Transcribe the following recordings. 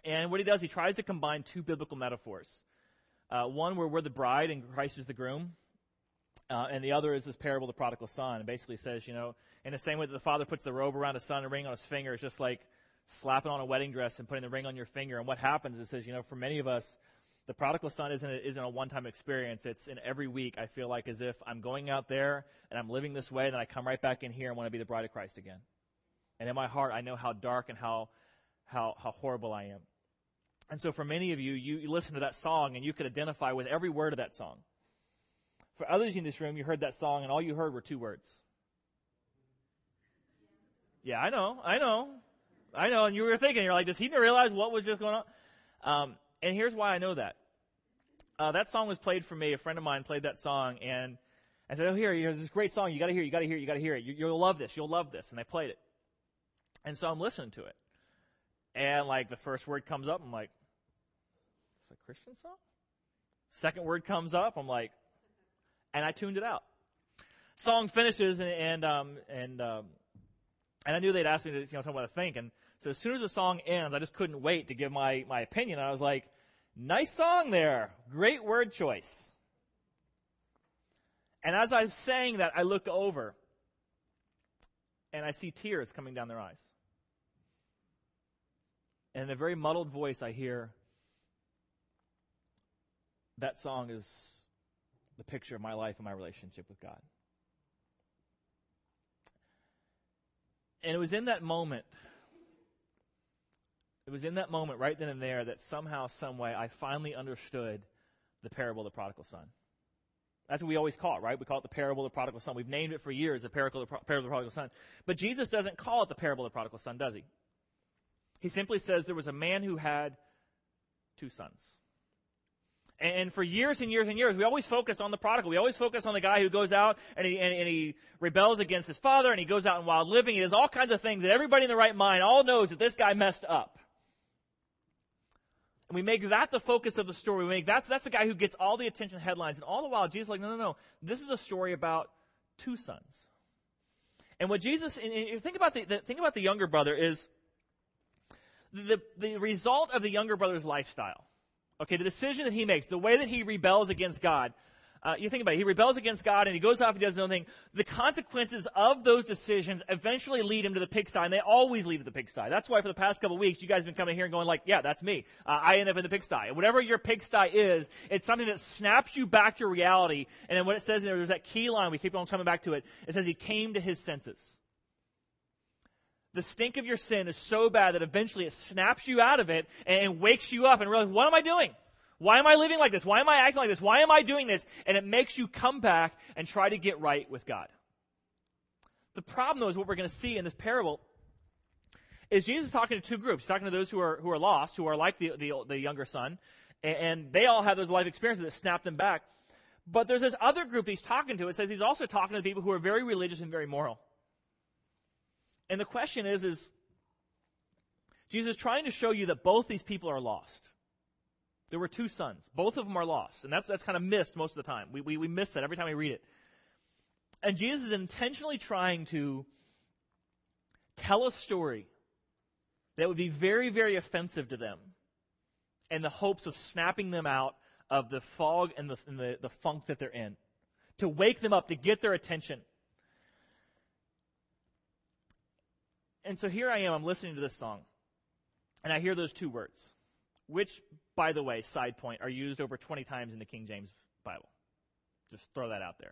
And what he does, he tries to combine two biblical metaphors. One where we're the bride and Christ is the groom. And the other is this parable of the prodigal son. And basically says, in the same way that the father puts the robe around his son and a ring on his finger, it's just like slapping on a wedding dress and putting the ring on your finger. And what happens is, it says, for many of us, the prodigal son isn't a one-time experience. It's in every week. I feel like as if I'm going out there and I'm living this way, and then I come right back in here and want to be the bride of Christ again. And in my heart, I know how dark and how horrible I am. And so for many of you, you listen to that song and you could identify with every word of that song. For others in this room, you heard that song and all you heard were two words. Yeah, I know. And you were thinking, you're like, does he realize what was just going on? And here's why I know that. That song was played for me. A friend of mine played that song, and I said, here's this great song. You got to hear it. You'll love this. And they played it. And so I'm listening to it. And like the first word comes up, I'm like, it's a Christian song? Second word comes up, I'm like, and I tuned it out. Song finishes, and I knew they'd ask me to tell me what to think. And so as soon as the song ends, I just couldn't wait to give my opinion. I was like, nice song there. Great word choice. And as I sang that, I look over, and I see tears coming down their eyes. And in a very muddled voice, I hear, that song is the picture of my life and my relationship with God. And it was in that moment right then and there that somehow, some way, I finally understood the parable of the prodigal son. That's what we always call it, right? We call it the parable of the prodigal son. We've named it for years, the parable of the prodigal son. But Jesus doesn't call it the parable of the prodigal son, does he? He simply says there was a man who had two sons. And for years and years and years, we always focus on the prodigal. We always focus on the guy who goes out and he rebels against his father, and he goes out in wild living. He does all kinds of things that everybody in the right mind all knows that this guy messed up. And we make that the focus of the story. We make that's the guy who gets all the attention headlines. And all the while, Jesus is like, no. This is a story about two sons. And what Jesus, and think about the younger brother is the result of the younger brother's lifestyle. Okay, the decision that he makes, the way that he rebels against God. You think about it. He rebels against God and he goes off and does his own thing. The consequences of those decisions eventually lead him to the pigsty, and they always lead to the pigsty. That's why for the past couple of weeks, you guys have been coming here and going like, yeah, that's me. I end up in the pigsty. And whatever your pigsty is, it's something that snaps you back to reality. And then what it says in there's that key line, we keep on coming back to it. It says he came to his senses. The stink of your sin is so bad that eventually it snaps you out of it and wakes you up and realize, what am I doing? Why am I living like this? Why am I acting like this? Why am I doing this? And it makes you come back and try to get right with God. The problem, though, is what we're going to see in this parable is Jesus is talking to two groups. He's talking to those who are lost, who are like the younger son, and they all have those life experiences that snap them back. But there's this other group he's talking to. It says he's also talking to the people who are very religious and very moral. And the question is Jesus is trying to show you that both these people are lost. There were two sons. Both of them are lost. And that's kind of missed most of the time. We miss that every time we read it. And Jesus is intentionally trying to tell a story that would be very, very offensive to them in the hopes of snapping them out of the fog and the funk that they're in. To wake them up, to get their attention. And so here I am, I'm listening to this song, and I hear those two words, which, by the way, side point, are used over 20 times in the King James Bible. Just throw that out there.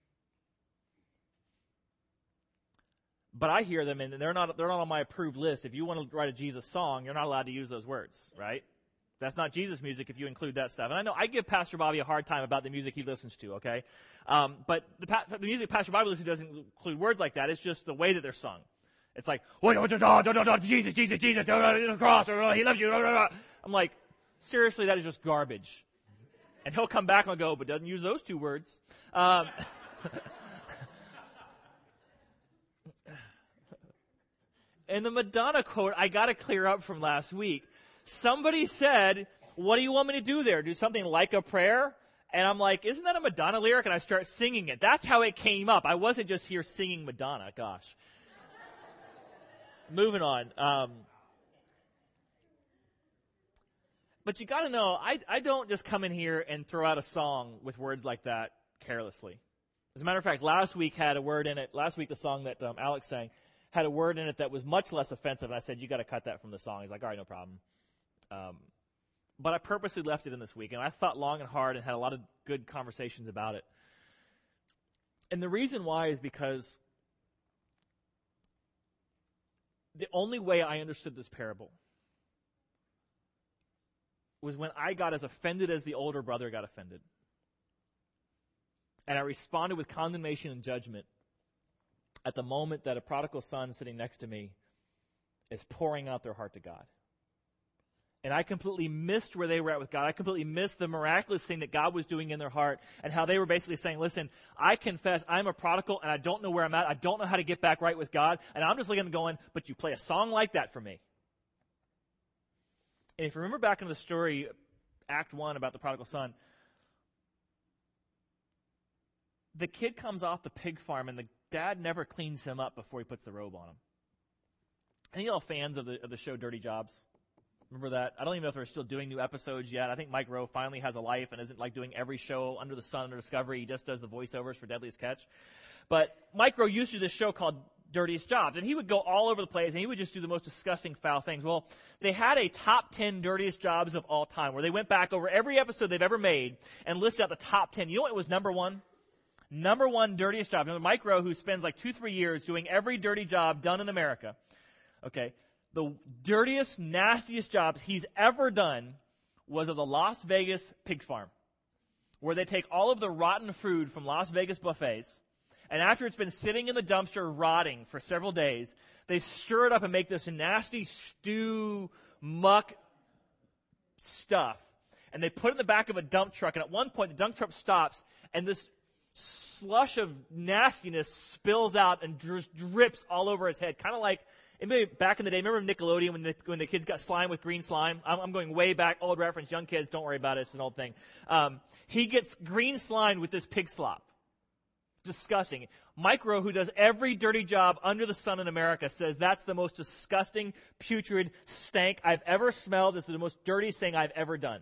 But I hear them, and they're not on my approved list. If you want to write a Jesus song, you're not allowed to use those words, right? That's not Jesus music if you include that stuff. And I know I give Pastor Bobby a hard time about the music he listens to, okay? But the music Pastor Bobby listens to doesn't include words like that. It's just the way that they're sung. It's like, Jesus, the cross, he loves you. I'm like, seriously, that is just garbage. And he'll come back and go, but doesn't use those two words. And the Madonna quote, I got to clear up from last week. Somebody said, what do you want me to do there? Do something like a prayer? And I'm like, isn't that a Madonna lyric? And I start singing it. That's how it came up. I wasn't just here singing Madonna. Gosh. Moving on. But you got to know, I don't just come in here and throw out a song with words like that carelessly. As a matter of fact, last week had a word in it. Last week, the song that Alex sang had a word in it that was much less offensive. And I said, you got to cut that from the song. He's like, all right, no problem. But I purposely left it in this week. And I thought long and hard and had a lot of good conversations about it. And the reason why is because the only way I understood this parable was when I got as offended as the older brother got offended. And I responded with condemnation and judgment at the moment that a prodigal son sitting next to me is pouring out their heart to God. And I completely missed where they were at with God. I completely missed the miraculous thing that God was doing in their heart and how they were basically saying, listen, I confess I'm a prodigal and I don't know where I'm at. I don't know how to get back right with God. And I'm just looking and going, but you play a song like that for me. And if you remember back in the story, Act 1 about the prodigal son, the kid comes off the pig farm and the dad never cleans him up before he puts the robe on him. Any of y'all fans of the show Dirty Jobs? Remember that? I don't even know if they're still doing new episodes yet. I think Mike Rowe finally has a life and isn't like doing every show under the sun under Discovery. He just does the voiceovers for Deadliest Catch. But Mike Rowe used to do this show called Dirtiest Jobs, and he would go all over the place, and he would just do the most disgusting, foul things. Well, they had a top 10 dirtiest jobs of all time, where they went back over every episode they've ever made and listed out the top 10. You know what was number one? Number one dirtiest job. Now, Mike Rowe, who spends like 2-3 years doing every dirty job done in America, okay, the dirtiest, nastiest jobs he's ever done was of the Las Vegas pig farm, where they take all of the rotten food from Las Vegas buffets, and after it's been sitting in the dumpster rotting for several days, they stir it up and make this nasty stew, muck stuff. And they put it in the back of a dump truck. And at one point, the dump truck stops, and this slush of nastiness spills out and drips all over his head. Kind of like, maybe back in the day, remember Nickelodeon when the kids got slime with green slime? I'm going way back, old reference. Young kids, don't worry about it. It's an old thing. He gets green slime with this pig slop. Disgusting. Mike Rowe, who does every dirty job under the sun in America, says that's the most disgusting, putrid stank I've ever smelled. This is the most dirtiest thing I've ever done.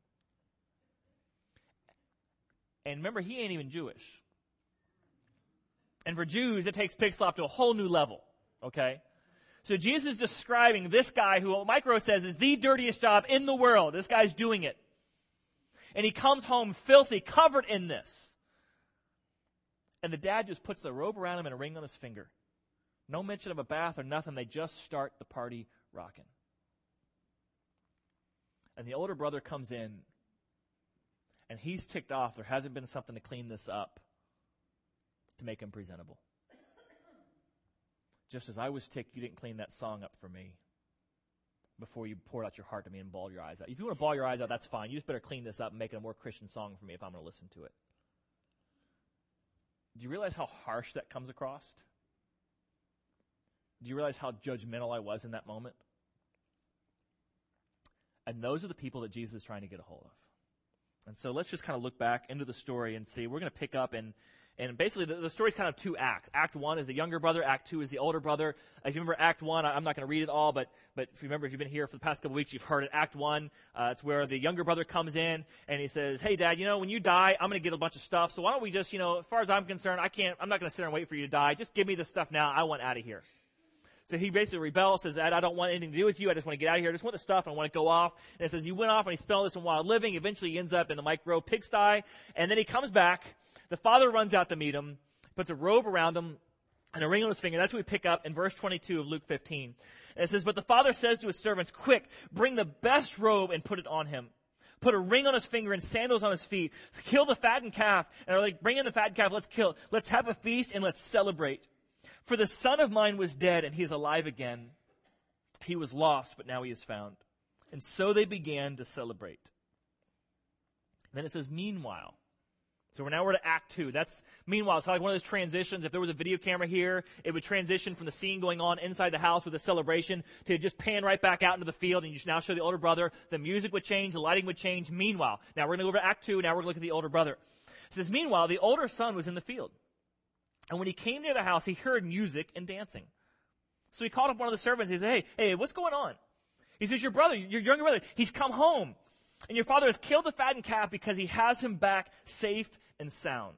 And remember, he ain't even Jewish. And for Jews, it takes pig slop to a whole new level. Okay? So Jesus is describing this guy who Mike Rowe says is the dirtiest job in the world. This guy's doing it. And he comes home filthy, covered in this. And the dad just puts the robe around him and a ring on his finger. No mention of a bath or nothing. They just start the party rocking. And the older brother comes in, and he's ticked off. There hasn't been something to clean this up to make him presentable. Just as I was ticked, you didn't clean that song up for me before you poured out your heart to me and bawled your eyes out. If you want to bawl your eyes out, that's fine. You just better clean this up and make it a more Christian song for me if I'm going to listen to it. Do you realize how harsh that comes across? Do you realize how judgmental I was in that moment? And those are the people that Jesus is trying to get a hold of. And so let's just kind of look back into the story and see. We're going to pick up and basically the story's kind of two acts. Act 1 is the younger brother. Act 2 is the older brother. If you remember Act 1, I'm not going to read it all, but if you remember, if you've been here for the past couple weeks, you've heard it. Act 1, it's where the younger brother comes in and he says, hey, Dad, when you die, I'm going to get a bunch of stuff. So why don't we just, as far as I'm concerned, I'm not going to sit there and wait for you to die. Just give me the stuff now. I want out of here. So he basically rebels, says, Dad, I don't want anything to do with you. I just want to get out of here. I just want the stuff. I want to go off. And it says he went off and he spent all this in wild living. Eventually he ends up in the Mike Rowe pigsty. And then he comes back. The father runs out to meet him, puts a robe around him and a ring on his finger. That's what we pick up in verse 22 of Luke 15. And it says, but the father says to his servants, quick, bring the best robe and put it on him. Put a ring on his finger and sandals on his feet. Kill the fattened calf. And they're like, bring in the fattened calf. Let's kill. Let's have a feast and let's celebrate. For the son of mine was dead, and he is alive again. He was lost, but now he is found. And so they began to celebrate. And then it says, meanwhile. So we're to Act 2. That's meanwhile. It's like one of those transitions. If there was a video camera here, it would transition from the scene going on inside the house with a celebration to just pan right back out into the field, and you now show the older brother. The music would change. The lighting would change. Meanwhile. Now we're going to go over to Act 2. Now we're going to look at the older brother. It says, meanwhile, the older son was in the field. And when he came near the house, he heard music and dancing. So he called up one of the servants. He said, hey, what's going on? He says, your brother, your younger brother, he's come home. And your father has killed the fattened calf because he has him back safe and sound.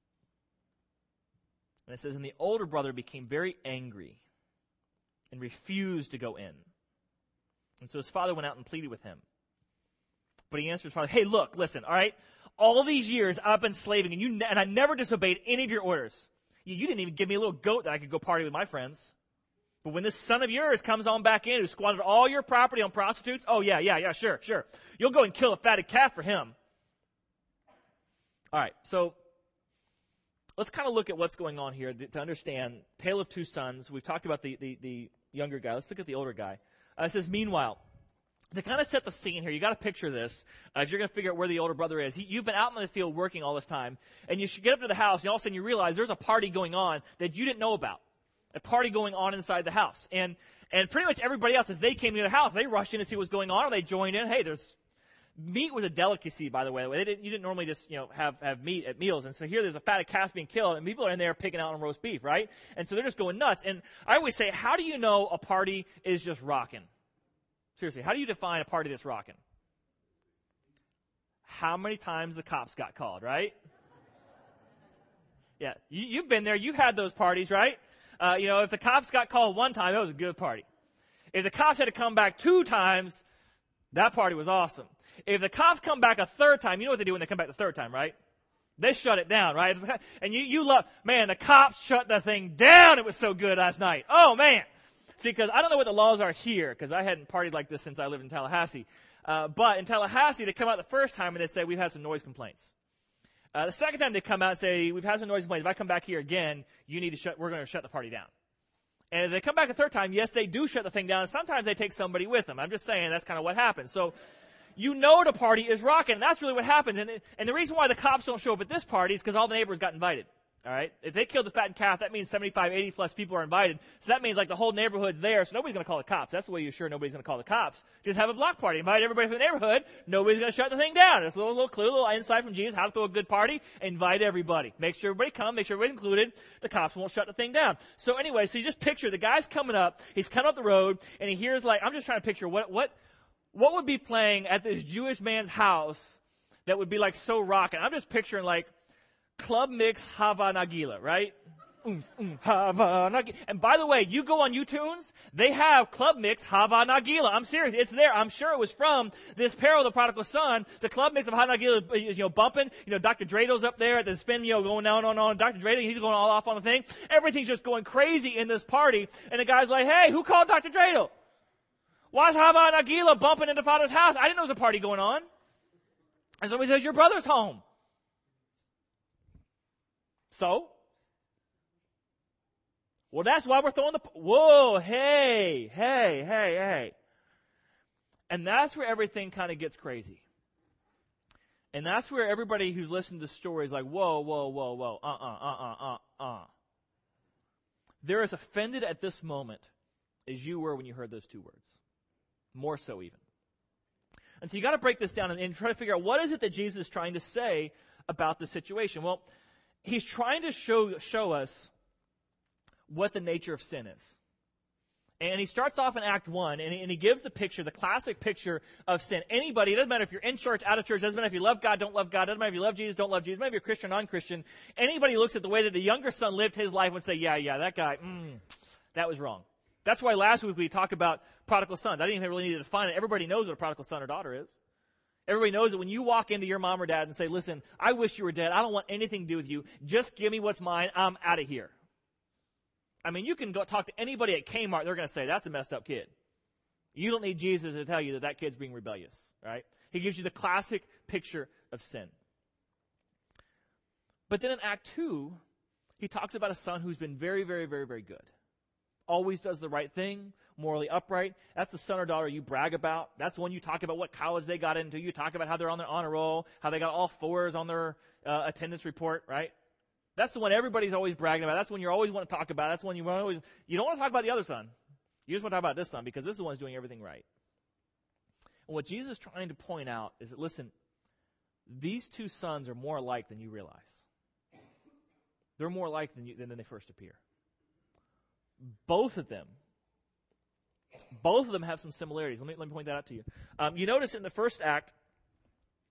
And it says, and the older brother became very angry and refused to go in. And so his father went out and pleaded with him. But he answered his father, hey, look, listen, all right? All these years I've been slaving, and I never disobeyed any of your orders. You didn't even give me a little goat that I could go party with my friends. But when this son of yours comes on back in, who squandered all your property on prostitutes, oh, yeah, sure. You'll go and kill a fatted calf for him. All right, so let's kind of look at what's going on here to understand Tale of Two Sons. We've talked about the younger guy. Let's look at the older guy. It says, meanwhile, to kind of set the scene here, you got to picture this. If you're going to figure out where the older brother is, you've been out in the field working all this time, and you should get up to the house, and all of a sudden you realize there's a party going on that you didn't know about. A party going on inside the house. And pretty much everybody else, as they came to the house, they rushed in to see what was going on, or they joined in. Hey, meat was a delicacy, by the way. You didn't normally just, have meat at meals. And so here there's a fatted calf being killed, and people are in there picking out on roast beef, right? And so they're just going nuts. And I always say, how do you know a party is just rocking? Seriously, how do you define a party that's rocking? How many times the cops got called, right? Yeah, you've been there. You've had those parties, right? If the cops got called one time, it was a good party. If the cops had to come back 2 times, that party was awesome. If the cops come back a 3rd time, you know what they do when they come back the 3rd time, right? They shut it down, right? And you love, man, the cops shut the thing down. It was so good last night. Oh, man. See, because I don't know what the laws are here, because I hadn't partied like this since I lived in Tallahassee. But in Tallahassee, they come out the first time and they say, we've had some noise complaints. The second time they come out and say, we've had some noise complaints. If I come back here again, we're going to shut the party down. And if they come back a 3rd time, yes, they do shut the thing down. And sometimes they take somebody with them. I'm just saying that's kind of what happens. So the party is rocking. And that's really what happens. And the reason why the cops don't show up at this party is because all the neighbors got invited. All right? If they killed the fattened calf, that means 75, 80 plus people are invited. So that means like the whole neighborhood's there, so nobody's going to call the cops. That's the way you're sure nobody's going to call the cops. Just have a block party. Invite everybody from the neighborhood. Nobody's going to shut the thing down. It's a little clue, a little insight from Jesus, how to throw a good party. Invite everybody. Make sure everybody come. Make sure everybody's included. The cops won't shut the thing down. So anyway, so you just picture the guy's coming up. He's coming up the road, and he hears I'm just trying to picture what would be playing at this Jewish man's house that would be like so rocking. I'm just picturing Club Mix Hava Nagila, right? Hava Nagila. And by the way, you go on YouTunes, they have Club Mix Hava Nagila. I'm serious. It's there. I'm sure it was from this parable of the prodigal son. The Club Mix of Hava Nagila is, bumping. Dr. Drado's up there at the spin, going on. Dr. Drado, he's going all off on the thing. Everything's just going crazy in this party. And the guy's like, hey, who called Dr. Drado? Why is Hava Nagila bumping into Father's house? I didn't know there was a party going on. And somebody says, your brother's home. So? Well, that's why we're throwing whoa, hey. And that's where everything kind of gets crazy. And that's where everybody who's listened to the story is like, whoa. They're as offended at this moment as you were when you heard those 2 words. More so even. And so you got to break this down and try to figure out what is it that Jesus is trying to say about the situation. Well, he's trying to show us what the nature of sin is. And he starts off in Act 1, and he gives the classic picture of sin. Anybody, it doesn't matter if you're in church, out of church, doesn't matter if you love God, don't love God, doesn't matter if you love Jesus, don't love Jesus, doesn't matter if you're Christian or non-Christian, anybody who looks at the way that the younger son lived his life would say, yeah, that guy, that was wrong. That's why last week we talked about prodigal sons. I didn't even really need to define it. Everybody knows what a prodigal son or daughter is. Everybody knows that when you walk into your mom or dad and say, listen, I wish you were dead. I don't want anything to do with you. Just give me what's mine. I'm out of here. I mean, you can go talk to anybody at Kmart. They're going to say, that's a messed up kid. You don't need Jesus to tell you that kid's being rebellious, right? He gives you the classic picture of sin. But then in Act 2, he talks about a son who's been very, very, very, very good. Always does the right thing, morally upright. That's the son or daughter you brag about. That's the one you talk about what college they got into. You talk about how they're on their honor roll, how they got all 4s on their attendance report, right? That's the one everybody's always bragging about. That's the one you always want to talk about. That's the one you don't want to talk about the other son. You just want to talk about this son because this is the one who's doing everything right. And what Jesus is trying to point out is that, listen, these 2 sons are more alike than you realize. They're more alike than they first appear. Both of them have some similarities. Let me point that out to you. You notice in the first act,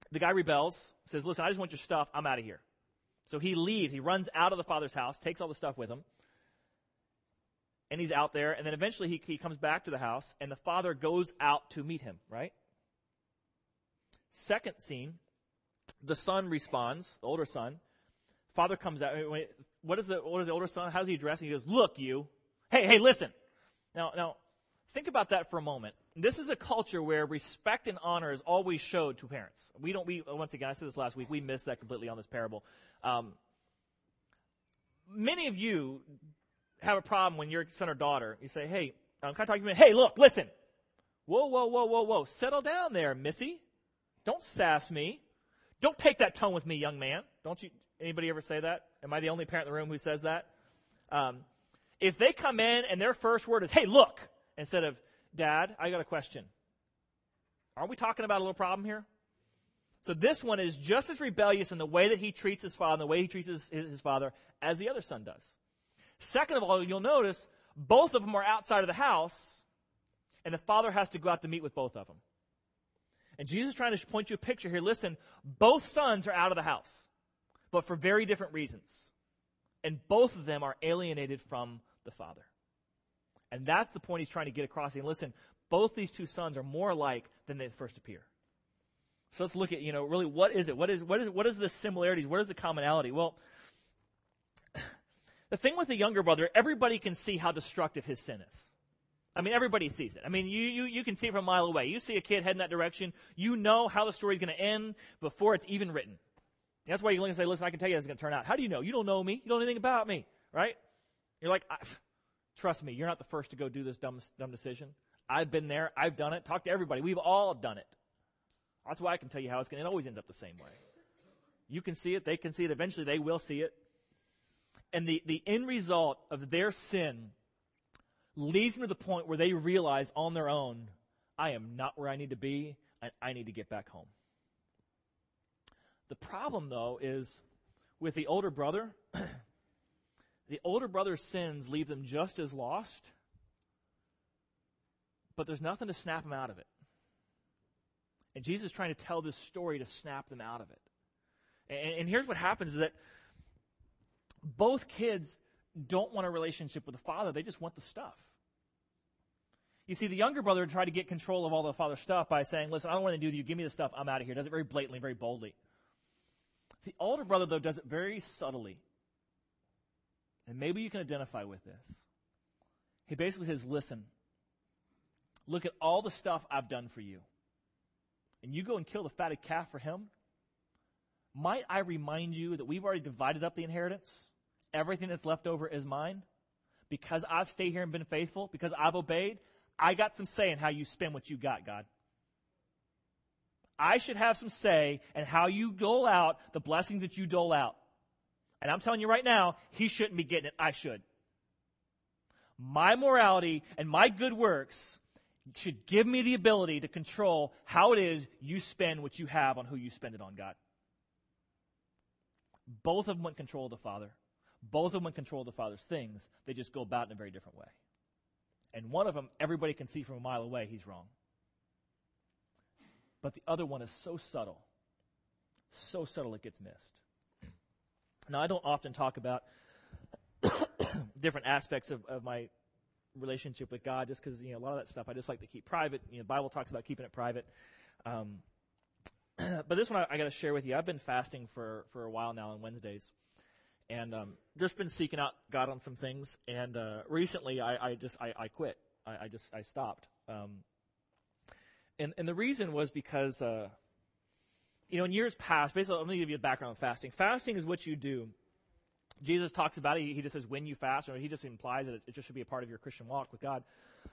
The guy rebels, says, listen, I just want your stuff. I'm out of here. So he leaves. He runs out of the father's house, takes all the stuff with him, and he's out there. And then eventually he comes back to the house, and the father goes out to meet him, right? Second scene, the son responds, the older son. Father comes out. What does the older son, how does he address him? He goes, look, you. Hey, listen. Now, think about that for a moment. This is a culture where respect and honor is always showed to parents. Once again, I said this last week, we missed that completely on this parable. Many of you have a problem when your son or daughter, you say, hey, can I talk to you? Hey, look, listen. Whoa. Settle down there, missy. Don't sass me. Don't take that tone with me, young man. Don't you? Anybody ever say that? Am I the only parent in the room who says that? If they come in and their first word is, hey, look, instead of, Dad, I got a question. Aren't we talking about a little problem here? So this one is just as rebellious in the way that he treats his father, and the way he treats his father, as the other son does. Second of all, you'll notice both of them are outside of the house, and the father has to go out to meet with both of them. And Jesus is trying to point you a picture here. Listen, both sons are out of the house, but for very different reasons. And both of them are alienated from the father. And that's the point he's trying to get across. And listen, both these two sons are more alike than they first appear. So let's look at, really, what is it? What is the similarities? What is the commonality? Well, the thing with the younger brother, everybody can see how destructive his sin is. I mean, everybody sees it. I mean, you can see it from a mile away. You see a kid heading that direction, you know how the story's going to end before it's even written. And that's why you look and say, listen, I can tell you how it's going to turn out. How do you know? You don't know me. You don't know anything about me, right? You're like, trust me, you're not the first to go do this dumb decision. I've been there. I've done it. Talk to everybody. We've all done it. That's why I can tell you how it's going to. It always ends up the same way. You can see it. They can see it. Eventually, they will see it. And the end result of their sin leads them to the point where they realize on their own, I am not where I need to be, and I need to get back home. The problem, though, is with the older brother, the older brother's sins leave them just as lost, but there's nothing to snap them out of it. And Jesus is trying to tell this story to snap them out of it. And here's what happens is that both kids don't want a relationship with the father. They just want the stuff. You see, the younger brother tried to get control of all the father's stuff by saying, listen, I don't want to do with you. Give me the stuff. I'm out of here. Does it very blatantly, very boldly. The older brother, though, does it very subtly. And maybe you can identify with this. He basically says, listen, look at all the stuff I've done for you. And you go and kill the fatted calf for him? Might I remind you that we've already divided up the inheritance? Everything that's left over is mine. Because I've stayed here and been faithful, because I've obeyed, I got some say in how you spend what you got, God. I should have some say in how you dole out the blessings that you dole out. And I'm telling you right now, he shouldn't be getting it. I should. My morality and my good works should give me the ability to control how it is you spend what you have on who you spend it on, God. Both of them want control of the Father. Both of them want control of the Father's things. They just go about it in a very different way. And one of them, everybody can see from a mile away he's wrong. But the other one is so subtle it gets missed. Now, I don't often talk about different aspects of my relationship with God just because, a lot of that stuff I just like to keep private. The Bible talks about keeping it private. But this one I got to share with you. I've been fasting for a while now on Wednesdays. And just been seeking out God on some things. And recently I quit. I stopped. And the reason was because, in years past, basically, let me give you a background on fasting. Fasting is what you do. Jesus talks about it. He just says when you fast, or he just implies that it just should be a part of your Christian walk with God.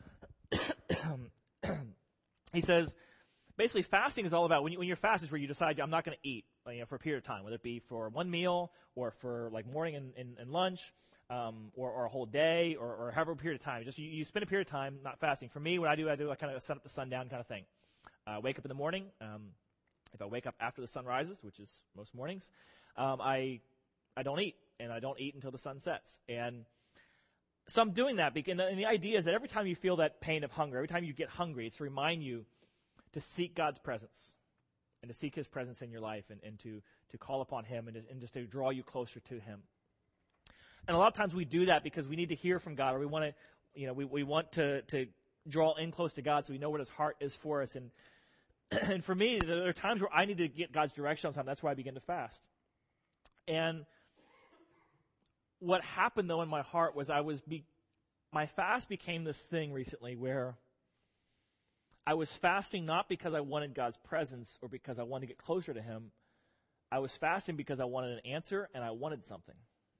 He says, basically, fasting is all about when you fast is where you decide I'm not going to eat for a period of time, whether it be for one meal or for like morning and lunch, or a whole day or however period of time. Just you spend a period of time not fasting. For me, what I do I kind of set up the sundown kind of thing. Wake up in the morning. If I wake up after the sun rises, which is most mornings, I don't eat, and I don't eat until the sun sets. And so I'm doing that, and the idea is that every time you feel that pain of hunger, every time you get hungry, it's to remind you to seek God's presence and to seek his presence in your life and to call upon him and just to draw you closer to him. And a lot of times we do that because we need to hear from God, or we want to, we want to draw in close to God so we know what his heart is for us. And and for me, there are times where I need to get God's direction on something. That's why I begin to fast. And what happened, though, in my heart was my fast became this thing recently where I was fasting not because I wanted God's presence or because I wanted to get closer to him. I was fasting because I wanted an answer and I wanted something.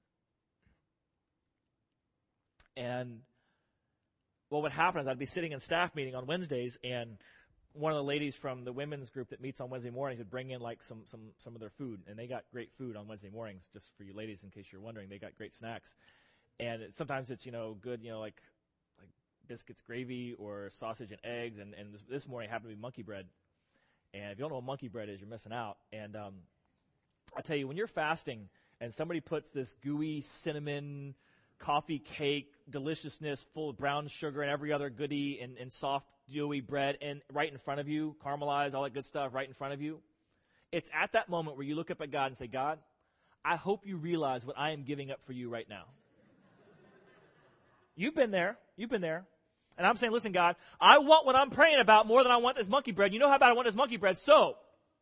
And what would happen is I'd be sitting in staff meeting on Wednesdays, and one of the ladies from the women's group that meets on Wednesday mornings would bring in like some of their food, and they got great food on Wednesday mornings. Just for you ladies, in case you're wondering, they got great snacks, and sometimes it's good, like biscuits, gravy, or sausage and eggs. And this morning it happened to be monkey bread. And if you don't know what monkey bread is, you're missing out. And I tell you, when you're fasting and somebody puts this gooey cinnamon coffee cake deliciousness full of brown sugar and every other goodie and soft dewy bread and right in front of you, caramelized, all that good stuff right in front of you, it's at that moment where you look up at God and say, God, I hope you realize what I am giving up for you right now. You've been there. And I'm saying, listen, God, I want what I'm praying about more than I want this monkey bread. You know how bad I want this monkey bread, so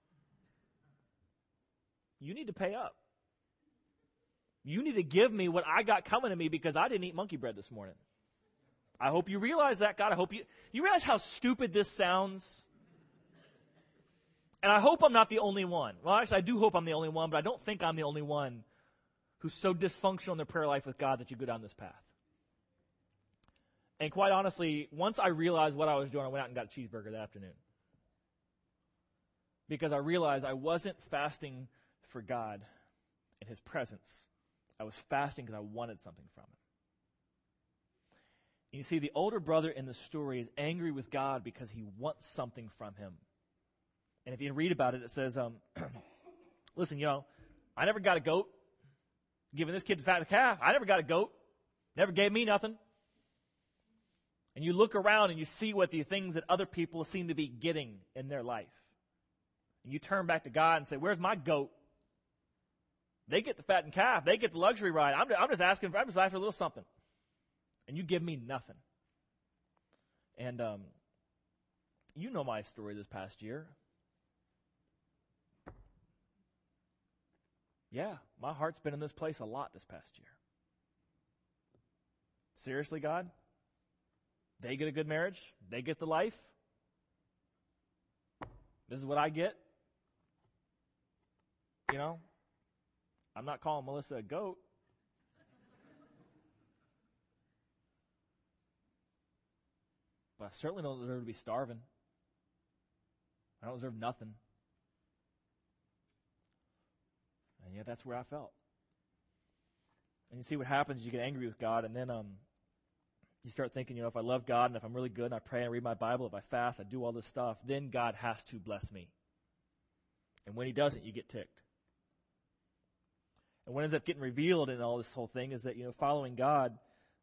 you need to pay up. You need to give me what I got coming to me because I didn't eat monkey bread this morning. I hope you realize that, God. I hope you realize how stupid this sounds. And I hope I'm not the only one. Well, actually, I do hope I'm the only one, but I don't think I'm the only one who's so dysfunctional in their prayer life with God that you go down this path. And quite honestly, once I realized what I was doing, I went out and got a cheeseburger that afternoon. Because I realized I wasn't fasting for God in his presence. I was fasting because I wanted something from him. And you see, the older brother in the story is angry with God because he wants something from him. And if you read about it, it says, listen, I never got a goat. Giving this kid the fat calf, I never got a goat. Never gave me nothing. And you look around and you see what the things that other people seem to be getting in their life. And you turn back to God and say, where's my goat? They get the fattened calf. They get the luxury ride. I'm just asking for a little something. And you give me nothing. And you know my story this past year. Yeah, my heart's been in this place a lot this past year. Seriously, God? They get a good marriage? They get the life? This is what I get? I'm not calling Melissa a goat. But I certainly don't deserve to be starving. I don't deserve nothing. And yet that's where I felt. And you see what happens, you get angry with God, and then you start thinking, if I love God, and if I'm really good, and I pray and read my Bible, if I fast, I do all this stuff, then God has to bless me. And when he doesn't, you get ticked. And what ends up getting revealed in all this whole thing is that, following God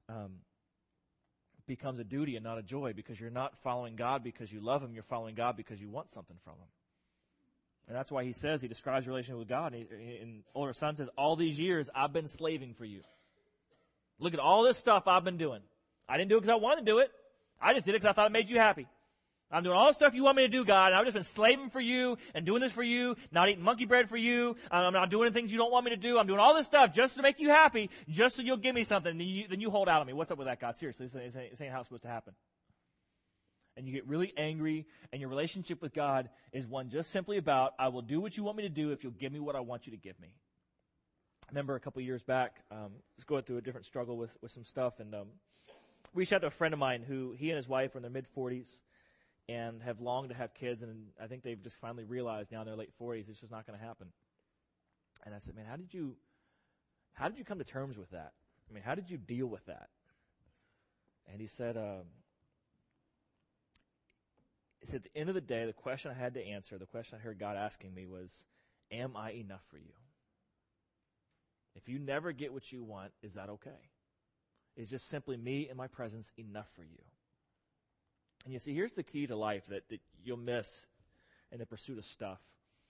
becomes a duty and not a joy, because you're not following God because you love him, you're following God because you want something from him. And that's why he describes your relationship with God. And older son says, all these years I've been slaving for you. Look at all this stuff I've been doing. I didn't do it because I wanted to do it. I just did it because I thought it made you happy. I'm doing all the stuff you want me to do, God, and I've just been slaving for you and doing this for you, not eating monkey bread for you. I'm not doing the things you don't want me to do. I'm doing all this stuff just to make you happy, just so you'll give me something. Then you hold out on me. What's up with that, God? Seriously, this ain't how it's supposed to happen. And you get really angry, and your relationship with God is one just simply about, I will do what you want me to do if you'll give me what I want you to give me. I remember a couple of years back, I was going through a different struggle with some stuff, and we reached out to a friend of mine who, he and his wife are in their mid-40s and have longed to have kids, and I think they've just finally realized now in their late 40s it's just not going to happen. And I said, man, how did you come to terms with that? I mean, how did you deal with that? And he said, at the end of the day, the question I had to answer, the question I heard God asking me was, am I enough for you? If you never get what you want, is that okay? Is just simply me and my presence enough for you? And you see, here's the key to life that you'll miss in the pursuit of stuff.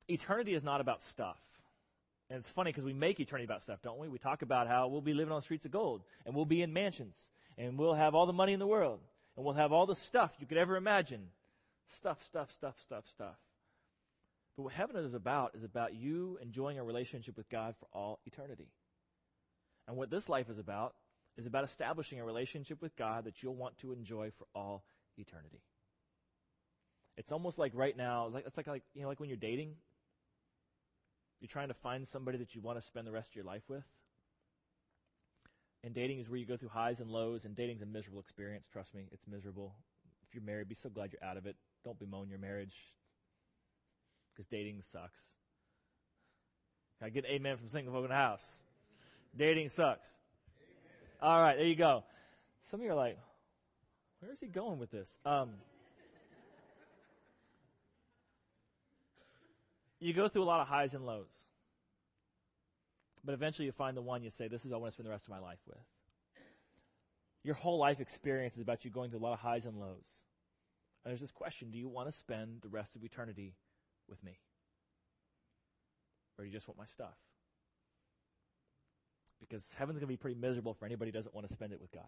eternity is not about stuff. And it's funny because we make eternity about stuff, don't we? We talk about how we'll be living on streets of gold, and we'll be in mansions, and we'll have all the money in the world, and we'll have all the stuff you could ever imagine. Stuff. But what heaven is about you enjoying a relationship with God for all eternity. And what this life is about establishing a relationship with God that you'll want to enjoy for all eternity. It's almost like right now, it's like when you're dating, you're trying to find somebody that you want to spend the rest of your life with. And dating is where you go through highs and lows, and dating's a miserable experience. Trust me, it's miserable. If you're married, be so glad you're out of it. Don't bemoan your marriage, because dating sucks. Can I get an amen from single folk in the house? Dating sucks. Amen. All right, there you go. Some of you are like, where is he going with this? You go through a lot of highs and lows. But eventually you find the one you say, this is what I want to spend the rest of my life with. Your whole life experience is about you going through a lot of highs and lows. And there's this question, do you want to spend the rest of eternity with me? Or do you just want my stuff? Because heaven's going to be pretty miserable for anybody who doesn't want to spend it with God.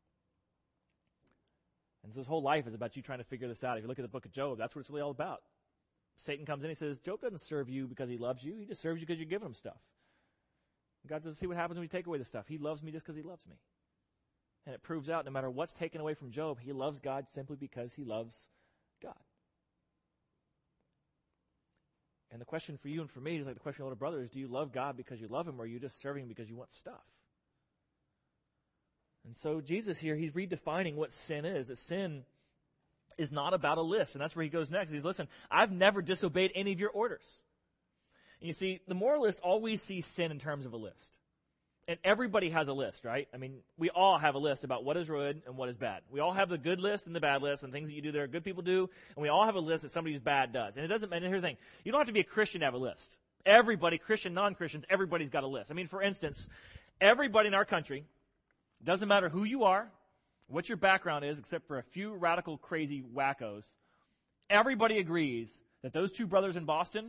And so this whole life is about you trying to figure this out. If you look at the book of Job, that's what it's really all about. Satan comes in and he says, Job doesn't serve you because he loves you. He just serves you because you're giving him stuff. And God says, see what happens when you take away the stuff. He loves me just because he loves me. And it proves out no matter what's taken away from Job, he loves God simply because he loves God. And the question for you and for me is like the question of older brother is, do you love God because you love him, or are you just serving him because you want stuff? And so Jesus here, he's redefining what sin is. That sin is not about a list. And that's where he goes next. He's, listen, I've never disobeyed any of your orders. And you see, the moralist always sees sin in terms of a list. And everybody has a list, right? I mean, we all have a list about what is good and what is bad. We all have the good list and the bad list, and things that you do that are good people do, and we all have a list that somebody who's bad does. And it doesn't matter. Here's the thing. You don't have to be a Christian to have a list. Everybody, Christian, non-Christians, everybody's got a list. I mean, for instance, everybody in our country, doesn't matter who you are, what your background is, except for a few radical, crazy wackos, everybody agrees that those two brothers in Boston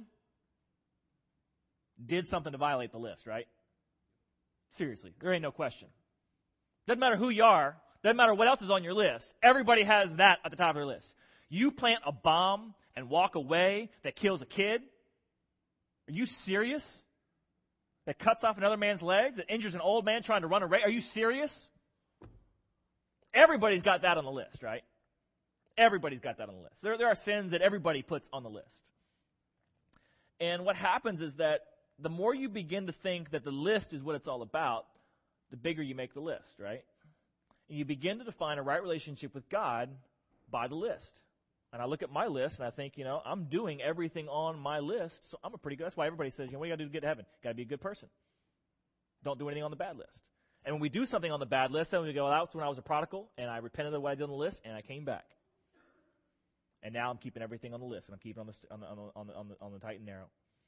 did something to violate the list, right? Seriously, there ain't no question. Doesn't matter who you are, doesn't matter what else is on your list, everybody has that at the top of their list. You plant a bomb and walk away that kills a kid? Are you serious? That cuts off another man's legs, that injures an old man trying to run a race? Are you serious? Everybody's got that on the list, right? Everybody's got that on the list. There are sins that everybody puts on the list. And what happens is that the more you begin to think that the list is what it's all about, the bigger you make the list, right? And you begin to define a right relationship with God by the list. And I look at my list and I think, I'm doing everything on my list, so I'm a pretty good. That's why everybody says, what do you got to do to get to heaven? Got to be a good person. Don't do anything on the bad list. And when we do something on the bad list, then we go, that's when I was a prodigal, and I repented of what I did on the list, and I came back. And now I'm keeping everything on the list, and I'm keeping on the tight and narrow.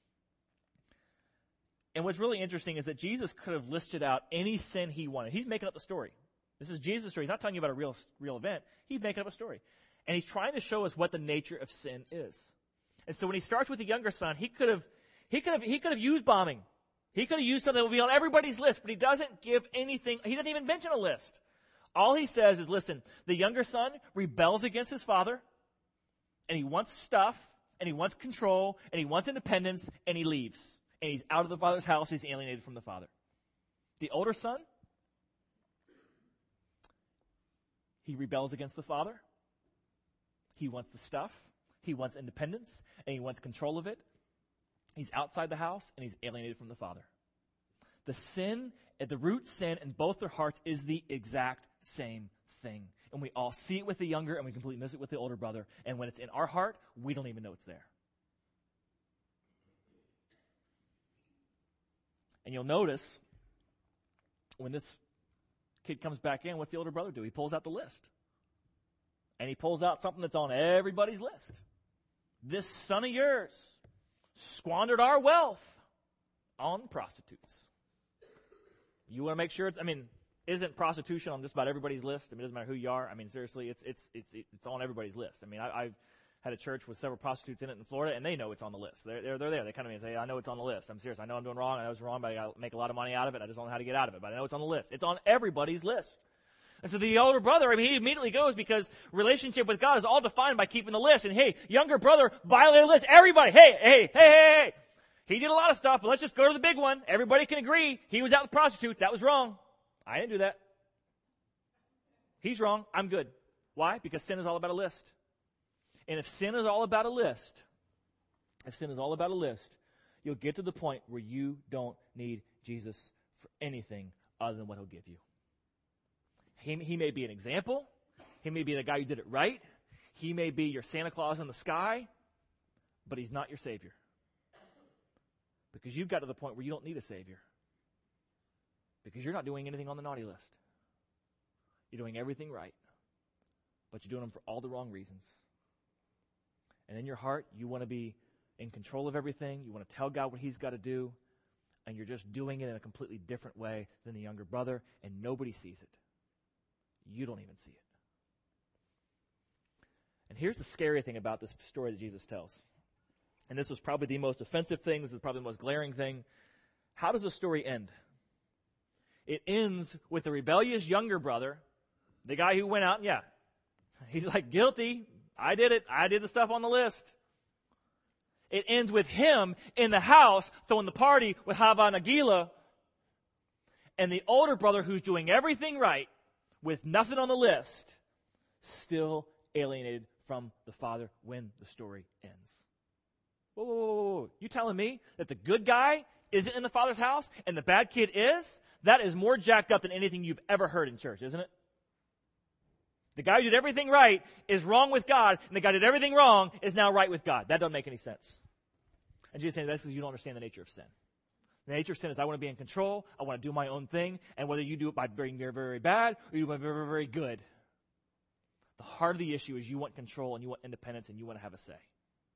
And what's really interesting is that Jesus could have listed out any sin he wanted. He's making up the story. This is Jesus' story. He's not telling you about a real event. He's making up a story. And he's trying to show us what the nature of sin is. And so when he starts with the younger son, he could have used bombing. He could have used something that would be on everybody's list, but he doesn't give anything. He doesn't even mention a list. All he says is, listen, the younger son rebels against his father, and he wants stuff, and he wants control, and he wants independence, and he leaves. And he's out of the father's house. He's alienated from the father. The older son, he rebels against the father. He wants the stuff. He wants independence, and he wants control of it. He's outside the house, and he's alienated from the Father. The sin, at the root sin in both their hearts is the exact same thing. And we all see it with the younger, and we completely miss it with the older brother. And when it's in our heart, we don't even know it's there. And you'll notice, when this kid comes back in, what's the older brother do? He pulls out the list. And he pulls out something that's on everybody's list. This son of yours squandered our wealth on prostitutes. You want to make sure isn't prostitution on just about everybody's list? It doesn't matter who you are. Seriously, it's on everybody's list. I've had a church with several prostitutes in it in Florida, and they know it's on the list. They're there. They come to me and say, I know it's on the list. I'm serious. I know I'm doing wrong. I know it's wrong, but I got to make a lot of money out of it. I just don't know how to get out of it, but I know it's on the list. It's on everybody's list. And so the older brother, he immediately goes because relationship with God is all defined by keeping the list. And hey, younger brother violated the list. Everybody, hey. He did a lot of stuff, but let's just go to the big one. Everybody can agree. He was out with prostitutes. That was wrong. I didn't do that. He's wrong. I'm good. Why? Because sin is all about a list. And if sin is all about a list, you'll get to the point where you don't need Jesus for anything other than what he'll give you. He may be an example. He may be the guy who did it right. He may be your Santa Claus in the sky, but he's not your Savior. Because you've got to the point where you don't need a Savior. Because you're not doing anything on the naughty list. You're doing everything right, but you're doing them for all the wrong reasons. And in your heart, you want to be in control of everything. You want to tell God what he's got to do, and you're just doing it in a completely different way than the younger brother, and nobody sees it. You don't even see it. And here's the scary thing about this story that Jesus tells. And this was probably the most offensive thing. This is probably the most glaring thing. How does the story end? It ends with the rebellious younger brother, the guy who went out, and he's like, guilty. I did it. I did the stuff on the list. It ends with him in the house throwing the party with Hava and Nagila, and the older brother who's doing everything right with nothing on the list, still alienated from the father when the story ends. Whoa. You telling me that the good guy isn't in the father's house and the bad kid is? That is more jacked up than anything you've ever heard in church, isn't it? The guy who did everything right is wrong with God, and the guy who did everything wrong is now right with God. That doesn't make any sense. And Jesus is saying that's because you don't understand the nature of sin. The nature of sin is I want to be in control, I want to do my own thing, and whether you do it by being very, very bad or you do it by very, very, very good, the heart of the issue is you want control and you want independence and you want to have a say.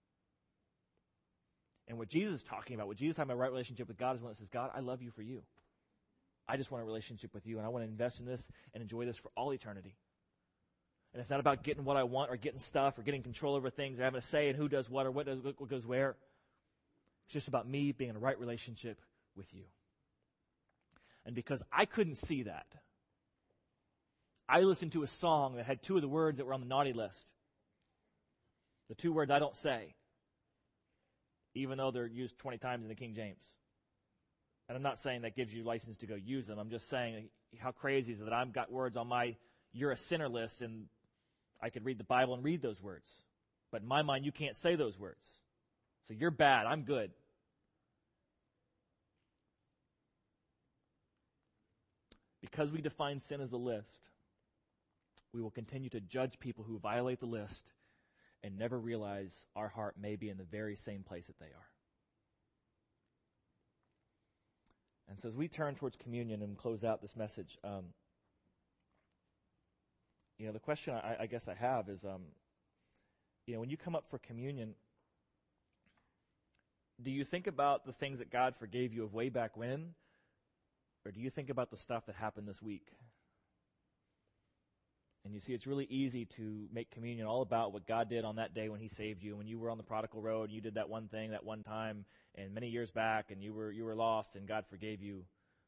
And what Jesus is talking about right relationship with God is when it says, God, I love you for you. I just want a relationship with you, and I want to invest in this and enjoy this for all eternity. And it's not about getting what I want or getting stuff or getting control over things or having a say in who does what or what goes where. It's just about me being in a right relationship with you. And because I couldn't see that, I listened to a song that had two of the words that were on the naughty list. The two words I don't say, even though they're used 20 times in the King James. And I'm not saying that gives you license to go use them. I'm just saying how crazy is it that I've got words on my you're a sinner list, and I could read the Bible and read those words. But in my mind, you can't say those words. So you're bad, I'm good. Because we define sin as the list, we will continue to judge people who violate the list and never realize our heart may be in the very same place that they are. And so as we turn towards communion and close out this message, the question I guess I have is, when you come up for communion, do you think about the things that God forgave you of way back when? Or do you think about the stuff that happened this week? And you see, it's really easy to make communion all about what God did on that day when he saved you, when you were on the prodigal road, and you did that one thing, that one time, and many years back, and you were lost, and God forgave you.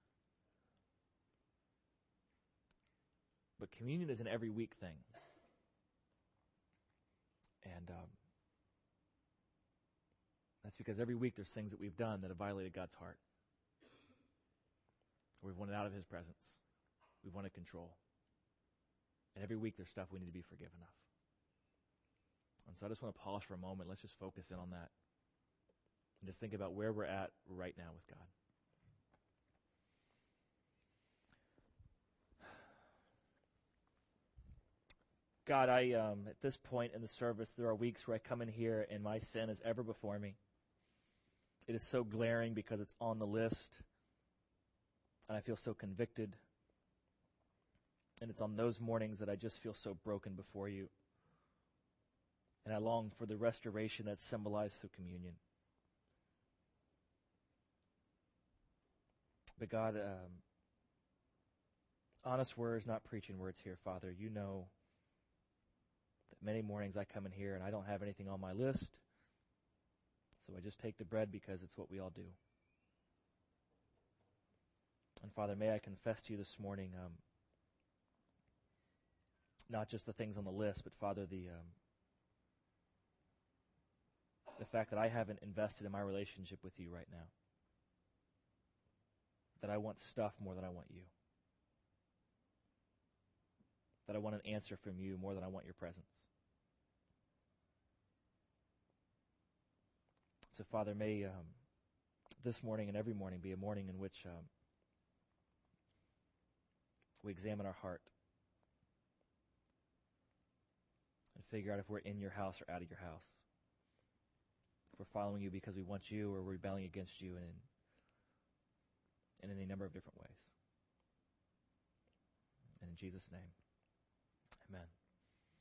But communion is an every week thing. And that's because every week there's things that we've done that have violated God's heart. We've wanted out of his presence. We've wanted control. And every week there's stuff we need to be forgiven of. And so I just want to pause for a moment. Let's just focus in on that. And just think about where we're at right now with God. God, at this point in the service, there are weeks where I come in here and my sin is ever before me. It is so glaring because it's on the list. And I feel so convicted. And it's on those mornings that I just feel so broken before you. And I long for the restoration that's symbolized through communion. But God, honest words, not preaching words here, Father. You know That many mornings I come in here and I don't have anything on my list, so I just take the bread because it's what we all do. And Father, may I confess to you this morning, not just the things on the list, but Father, the fact that I haven't invested in my relationship with you right now. That I want stuff more than I want you. That I want an answer from you more than I want your presence. So Father, may this morning and every morning be a morning in which we examine our heart and figure out if we're in your house or out of your house. If we're following you because we want you or we're rebelling against you in any number of different ways. And in Jesus' name, amen.